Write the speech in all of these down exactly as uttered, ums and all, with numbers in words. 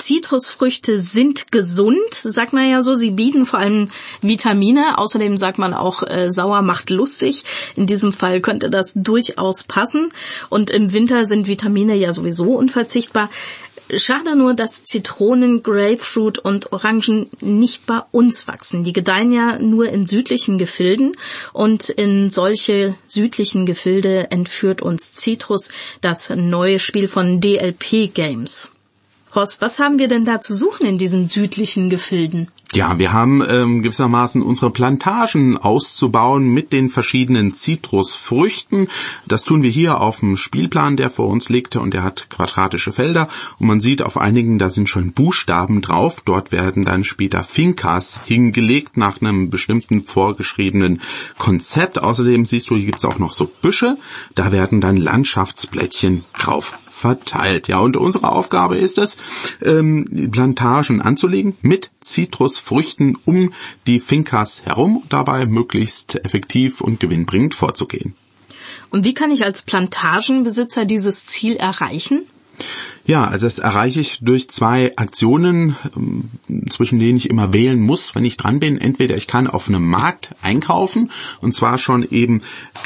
Zitrusfrüchte sind gesund, sagt man ja so. Sie bieten vor allem Vitamine. Außerdem sagt man auch, äh, sauer macht lustig. In diesem Fall könnte das durchaus passen. Und im Winter sind Vitamine ja sowieso unverzichtbar. Schade nur, dass Zitronen, Grapefruit und Orangen nicht bei uns wachsen. Die gedeihen ja nur in südlichen Gefilden und in solche südlichen Gefilde entführt uns Citrus, das neue Spiel von D L P Games. Horst, was haben wir denn da zu suchen in diesen südlichen Gefilden? Ja, wir haben ähm, gewissermaßen unsere Plantagen auszubauen mit den verschiedenen Zitrusfrüchten. Das tun wir hier auf dem Spielplan, der vor uns liegt, und der hat quadratische Felder. Und man sieht auf einigen, da sind schon Buchstaben drauf. Dort werden dann später Fincas hingelegt nach einem bestimmten vorgeschriebenen Konzept. Außerdem siehst du, hier gibt's auch noch so Büsche. Da werden dann Landschaftsblättchen drauf verteilt. Ja, und unsere Aufgabe ist es, ähm, Plantagen anzulegen mit Zitrusfrüchten um die Fincas herum, dabei möglichst effektiv und gewinnbringend vorzugehen. Und wie kann ich als Plantagenbesitzer dieses Ziel erreichen? Ja, also das erreiche ich durch zwei Aktionen, zwischen denen ich immer wählen muss, wenn ich dran bin. Entweder ich kann auf einem Markt einkaufen, und zwar schon eben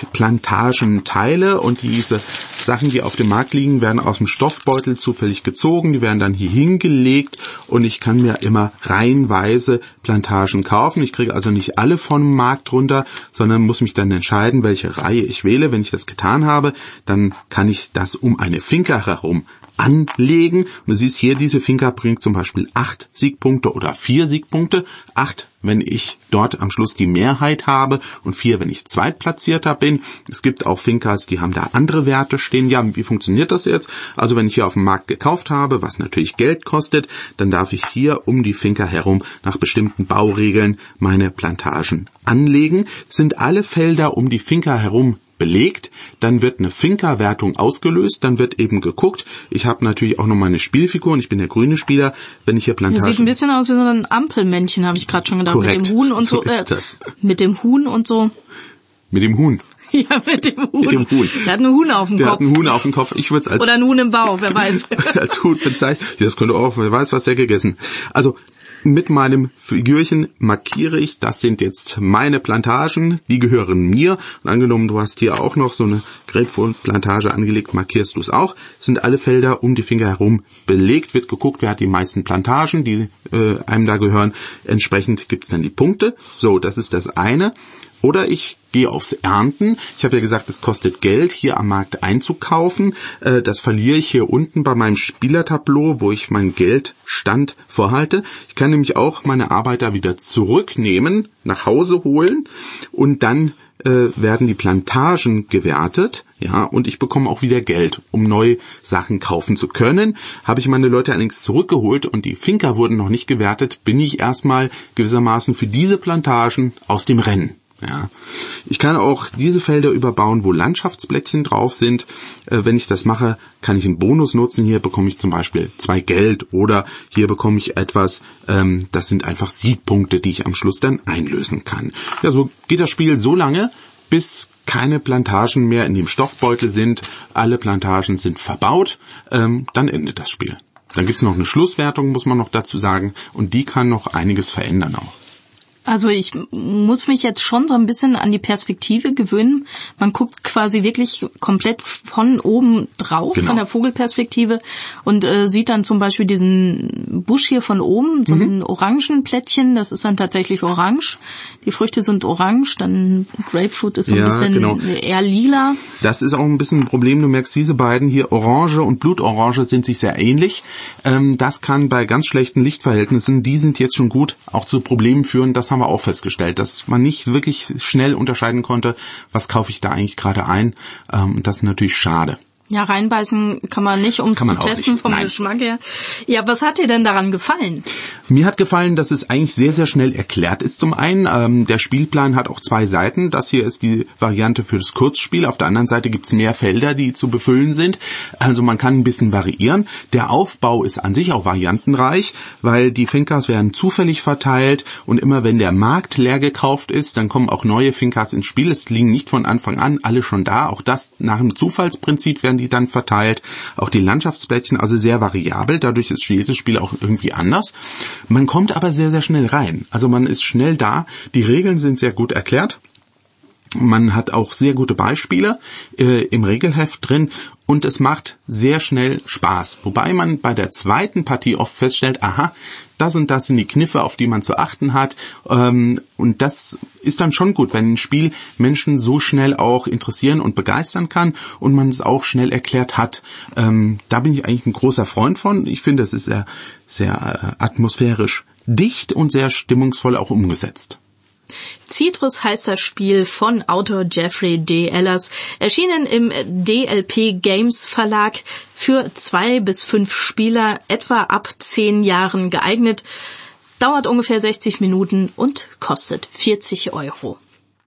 Plantagenteile, und diese Sachen, die auf dem Markt liegen, werden aus dem Stoffbeutel zufällig gezogen, die werden dann hier hingelegt, und ich kann mir immer reihenweise Plantagen kaufen. Ich kriege also nicht alle vom Markt runter, sondern muss mich dann entscheiden, welche Reihe ich wähle. Wenn ich das getan habe, dann kann ich das um eine Finca herum anlegen. Und du siehst hier, diese Finca bringt zum Beispiel acht Siegpunkte oder vier Siegpunkte. Acht, wenn ich dort am Schluss die Mehrheit habe, und vier, wenn ich Zweitplatzierter bin. Es gibt auch Fincas, die haben da andere Werte stehen. Ja, wie funktioniert das jetzt? Also wenn ich hier auf dem Markt gekauft habe, was natürlich Geld kostet, dann darf ich hier um die Finca herum nach bestimmten Bauregeln meine Plantagen anlegen. Sind alle Felder um die Finca herum belegt, dann wird eine Finca-Wertung ausgelöst, dann wird eben geguckt. Ich habe natürlich auch noch meine Spielfiguren, ich bin der grüne Spieler, wenn ich hier Plantagen... Das sieht ein bisschen aus wie so ein Ampelmännchen, habe ich gerade schon gedacht. Korrekt. Mit dem Huhn und so. So ist äh, das. Mit dem Huhn und so. Mit dem Huhn. Ja, mit dem Huhn. Mit dem Huhn. Der hat einen Huhn auf dem Der Kopf. hat einen Huhn auf dem Kopf. Ich würde es als... Oder einen Huhn im Bauch, wer weiß. als Huhn bezeichnen. Ja, das könnte auch, wer weiß, was er gegessen. Also, mit meinem Figürchen markiere ich, das sind jetzt meine Plantagen, die gehören mir. Und angenommen, du hast hier auch noch so eine Grapefruit-Plantage angelegt, markierst du es auch. Es sind alle Felder um die Finger herum belegt, wird geguckt, wer hat die meisten Plantagen, die äh, einem da gehören. Entsprechend gibt's dann die Punkte. So, das ist das eine. Oder ich gehe aufs Ernten. Ich habe ja gesagt, es kostet Geld, hier am Markt einzukaufen. Das verliere ich hier unten bei meinem Spielertableau, wo ich meinen Geldstand vorhalte. Ich kann nämlich auch meine Arbeiter wieder zurücknehmen, nach Hause holen, und dann äh, werden die Plantagen gewertet. Ja, und ich bekomme auch wieder Geld, um neue Sachen kaufen zu können. Habe ich meine Leute allerdings zurückgeholt und die Finca wurden noch nicht gewertet, bin ich erstmal gewissermaßen für diese Plantagen aus dem Rennen. Ja, ich kann auch diese Felder überbauen, wo Landschaftsblättchen drauf sind. Äh, wenn ich das mache, kann ich einen Bonus nutzen. Hier bekomme ich zum Beispiel zwei Geld, oder hier bekomme ich etwas, ähm, das sind einfach Siegpunkte, die ich am Schluss dann einlösen kann. Ja, so geht das Spiel so lange, bis keine Plantagen mehr in dem Stoffbeutel sind. Alle Plantagen sind verbaut. Ähm, dann endet das Spiel. Dann gibt's noch eine Schlusswertung, muss man noch dazu sagen, und die kann noch einiges verändern auch. Also ich muss mich jetzt schon so ein bisschen an die Perspektive gewöhnen. Man guckt quasi wirklich komplett von oben drauf, genau, von der Vogelperspektive, und äh, sieht dann zum Beispiel diesen Busch hier von oben, so mhm. ein Orangenplättchen, das ist dann tatsächlich orange. Die Früchte sind orange, dann Grapefruit ist so ein ja, bisschen genau. eher lila. Das ist auch ein bisschen ein Problem. Du merkst, diese beiden hier, Orange und Blutorange, sind sich sehr ähnlich. Ähm, das kann bei ganz schlechten Lichtverhältnissen, die sind jetzt schon gut, auch zu Problemen führen. Das haben wir auch festgestellt, dass man nicht wirklich schnell unterscheiden konnte, was kaufe ich da eigentlich gerade ein. Ähm, das ist natürlich schade. Ja, reinbeißen kann man nicht, um es zu testen nicht. vom Nein. Geschmack her. Ja, was hat dir denn daran gefallen? Mir hat gefallen, dass es eigentlich sehr, sehr schnell erklärt ist zum einen. Ähm, der Spielplan hat auch zwei Seiten. Das hier ist die Variante für das Kurzspiel. Auf der anderen Seite gibt's mehr Felder, die zu befüllen sind. Also man kann ein bisschen variieren. Der Aufbau ist an sich auch variantenreich, weil die Fincas werden zufällig verteilt, und immer wenn der Markt leer gekauft ist, dann kommen auch neue Fincas ins Spiel. Es liegen nicht von Anfang an alle schon da. Auch das nach dem Zufallsprinzip werden man die dann verteilt. Auch die Landschaftsplättchen, also sehr variabel. Dadurch ist jedes Spiel auch irgendwie anders. Man kommt aber sehr, sehr schnell rein. Also man ist schnell da. Die Regeln sind sehr gut erklärt. Man hat auch sehr gute Beispiele äh, im Regelheft drin und es macht sehr schnell Spaß. Wobei man bei der zweiten Partie oft feststellt, aha, das und das sind die Kniffe, auf die man zu achten hat. Ähm, und das ist dann schon gut, wenn ein Spiel Menschen so schnell auch interessieren und begeistern kann und man es auch schnell erklärt hat. Ähm, da bin ich eigentlich ein großer Freund von. Ich finde, es ist sehr, sehr äh, atmosphärisch dicht und sehr stimmungsvoll auch umgesetzt. Citrus heißt das Spiel von Autor Jeffrey D. Ehlers, erschienen im D L P Games Verlag, für zwei bis fünf Spieler, etwa ab zehn Jahren geeignet, dauert ungefähr sechzig Minuten und kostet vierzig Euro.